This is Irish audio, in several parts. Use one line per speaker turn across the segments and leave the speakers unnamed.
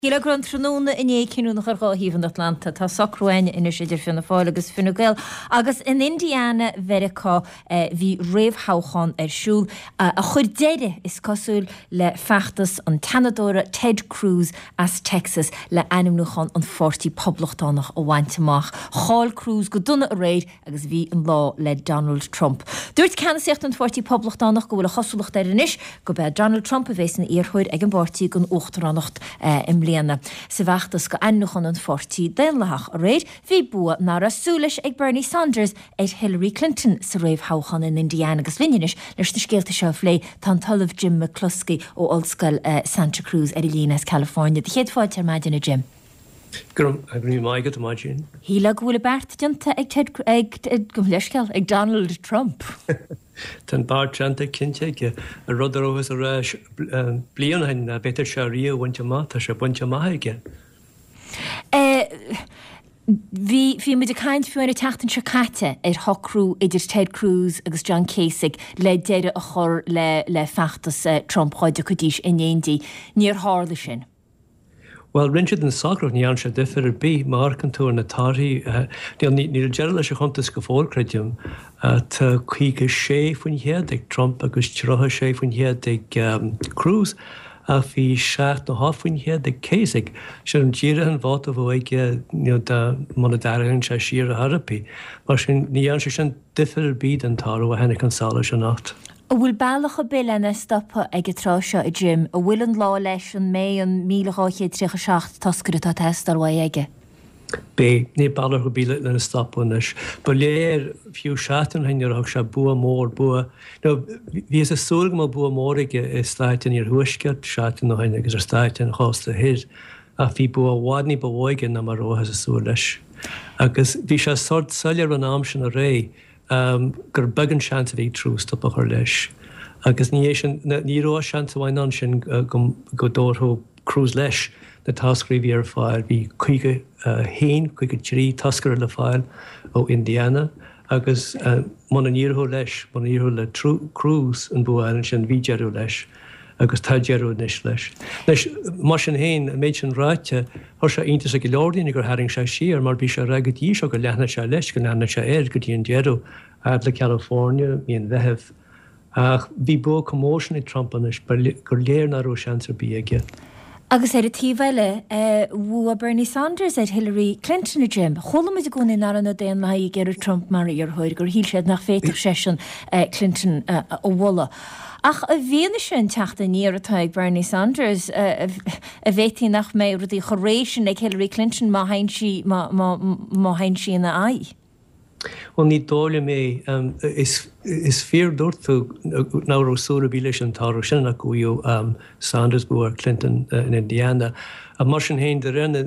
Híle grant tróna in écinú nach argáhíhann Atlanta tá sacroáine ina idir finna fáil agus finna gail agus in Indiana Vericá hí réomhthachán siúl a chuir deire is cosúil le feachtas an Tanadóra Ted Cruz as Texas le animnúchan an 40 poblachtánach ó bhainteach. Cháil Cruz go duna a réid agus bhí an lá le Donald Trump. Dúirt ceannaíocht an 40 poblachtánach go bhfuil a chosúlacht ar inis go bheith Donald Trump a bhés na iarthúir ag an bártaí gon uachtaránacht im Sa bheachtas go annúchan an 40 déanlaach a réid, bhí bua nar a súlais ag Bernie Sanders ag Hillary Clinton sa réomhthachán in Indiana agus linneis leis na scéalta seo lé tá talamh Jim McCluskey ó Ollscoil Santa Cruz ar Línas, California. De chéad fáilte ar maidin na Jim.
Grum, ag ní maigad a maidin.
Híla go bhfuil bart dionta ag go leisceil ag Donald Trump.
Tan bartanta cinnte a rudarógus a réis blianahain a betar se riú bhainte má tá se buinte maithaige.
Bhí muid a caiint fiúin a teachtain se caite ar thocrú idir Ted Cruz agus John Kasich le deire a chur le feachtas Trump chuide go dtís in éondí níor hála sin.
Well, rinsead an sacrach ní an se differ bí mar an túir na táí ní geile leis a chuntas go fórcréidim tá chuige sé faoin head ag Trump agus trotha sé faoin head ag Cruz a bhí 6 na háfaoin head ag Kasich se an díire an bhát a bhige mna dairhann se siar a Harpaí, mar sin ní an se sin differ bíd an táú a hena an sála se nacht.
A bhfuil bailach a bilena stoppa ag a tráseo a Jim, a bhfuil an lá leis an mé an 1836 tascar atá testar wa aige.
Bé, ní bailach go bíle lena stoppa nes. Ba léir fiú seatan hainarach se bua mór bua. Bhí is a súlg má bua mór ige is stáitin ar thuisceart, seatan na haine agus ar stáitin chásta hir, a bhí bua bhádní ba bhóige na mar róthas a súl leis. Agus bhí se sort saillar an am sin a ré, gur bagan seanta bhí trús tá chuir leis. Agus níró seanta bhain an sin go dórthó Cruz leis na tascríbhí ar fáil, bhí chuige chuige trí tascar le fáil ó Indiana, agus man an níorthó leis, man níorthó le Cruz an bua sin bhí dearú leis, agus tá dearú níos leis. Leis mar sin héin méid sin ráite, thir se iontas a go leordaína gur haing se siar, mar bhí se ragad dí seo go leithna se leis, go leithna se go dtíon dearú le California, bhíon bheitheh. Bhí bu commótion i Trumpanis gur léir na ró seansar bí aige.
Agus ar a tíhile bhua Bernie Sanders ar Hillary Clinton a Jim. Chola muid a gúna nar an a déan le gur Trump mar ar thuir gur híl siad nach féidir sesin Clinton ó bhla. Ach a bhíana sin teachta níor atá ag Bernie Sanders a bhétí nach mé rudí choréisin ag Hillary Clinton má hain si na ai.
Well, ní dóla mé is fear dúirtú náú súra bí leis an táú sin a goú Sanders búar Clinton in Indiana. A mar sin héin de rinne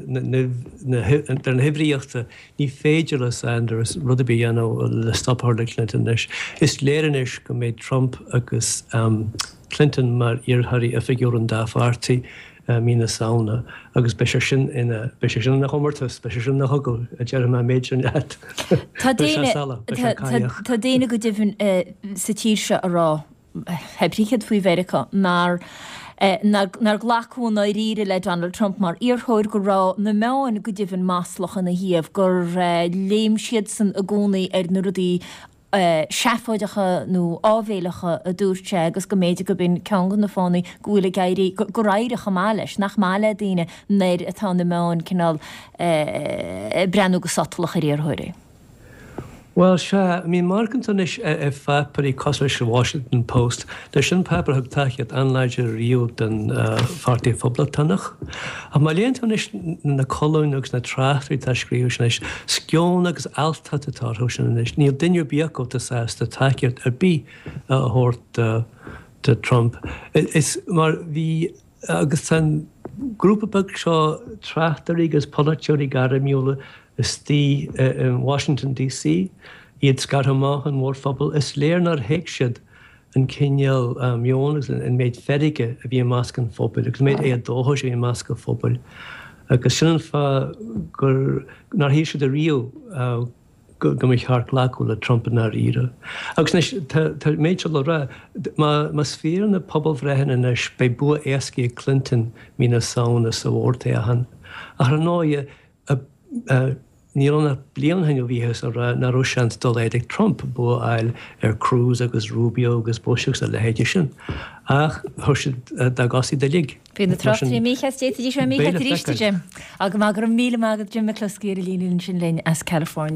an hibríochta ní féidir le Sanders rud a bí le stopthir le Clinton leis. Is léirenis go méid Trump agus Clinton mar iarthaí a fiúr an dáfhartaí mína saona, agus be sin nach chomortas, be sin nach hogul a dear má méid sin et.
Tá déine go difin sa tír se a rá hebríchad faoi Vericá nar ghlachún na ríre le Donald Trump mar iarthóir go rá na meáin go difin máslachan na híamh gur léim siad san a gcónaí ar na rudí seafáidecha nó ábhéalacha a dúirte agus go méidir go bin ceangan na fánaí gúla gaiirí go ráidecha má leis nach mála daine néir atá na meáin cinál brenn go satalach ar iarthóirí.
Well, marcantan is feparí cosleis the Washington Post, de sin pepper thug taiad anleidir riú den fartaí phoblachtánach. A má léontan is na colún agus na tráchtaí tá scríú sin is sción agus alta atá sin is. Níl duine bíaco tá sásta taiad ar bí thuirt de Trump. Is mar bhí agus tan grúpa bag seo tráchtarí agus polaitíorí gara miúla is tí in Washington DC, iad scarthamach an mór phobal, is léir nar héic siad an cinneal miónas an méid ferige a bhí máscan phobal, agus méid é a dóthas a bhí máscan phobal. Agus sin fa gur nar hí siad a riú go mich haar glaú le Trump na ire. Agus méid le ra mas fér na poblbhrehan inis bei bu éci Clinton mína saona sa bhórta a han. A náide nílanna blianhain bhíhes na Russians dul éidir Trump bu eil Cruz agus Rubio agus Bushach a lehéidir sin. Ach thusid da gasí de lig.
Bhí na trochtí míchastéití sé mí ríiste Jim. Aga má gur míle mágad Jim McCluskey líonn sin lein as California.